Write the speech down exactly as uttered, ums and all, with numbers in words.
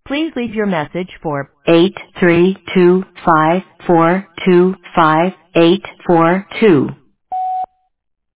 Please leave your message for eight three two five four two five eight four two.